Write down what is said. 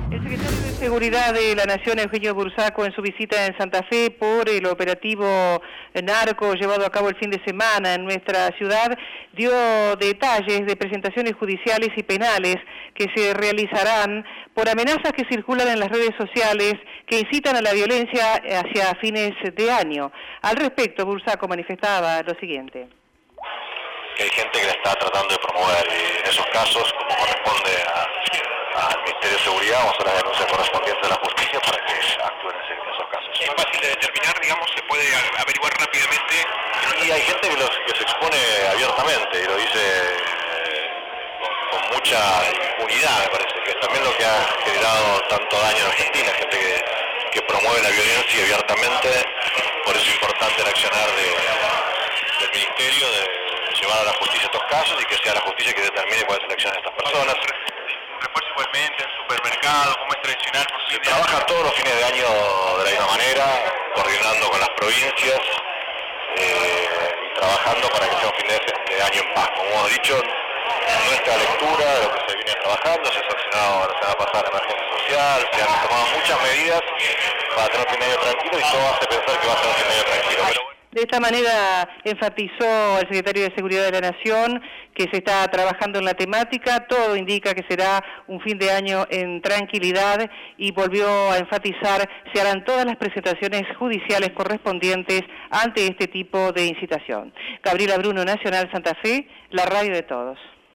El secretario de Seguridad de la Nación, Eugenio Bursaco, en su visita en Santa Fe por el operativo narco llevado a cabo el fin de semana en nuestra ciudad, dio detalles de presentaciones judiciales y penales que se realizarán por amenazas que circulan en las redes sociales que incitan a la violencia hacia fines de año. Al respecto, Bursaco manifestaba lo siguiente. Que hay gente que la está tratando de promover y en esos casos, como corresponde al Ministerio de Seguridad, vamos a hacer las denuncias correspondientes de la justicia para que actúen en esos casos. ¿Es fácil de determinar, digamos, se puede averiguar rápidamente? Y hay gente que se expone abiertamente y lo dice con mucha impunidad, me parece, que es también lo que ha generado tanto daño en Argentina, gente que promueve la violencia abiertamente. Por eso es importante el accionar del Ministerio de llevar a la justicia estos casos y que sea la justicia que determine cuál es la acción de estas personas. Refuerzo igualmente en supermercados, como es tradicional. Se trabaja todos los fines de año de la misma manera, coordinando con las provincias y trabajando para que sea un fin de año en paz. Como hemos dicho, nuestra lectura de lo que se viene trabajando, se ha sancionado la semana pasada la emergencia social, se han tomado muchas medidas para tener un fin de año tranquilo y todo hace pensar que va a ser un fin de año tranquilo. De esta manera enfatizó el secretario de Seguridad de la Nación que se está trabajando en la temática, todo indica que será un fin de año en tranquilidad y volvió a enfatizar se harán todas las presentaciones judiciales correspondientes ante este tipo de incitación. Gabriela Bruno, Nacional Santa Fe, la radio de todos.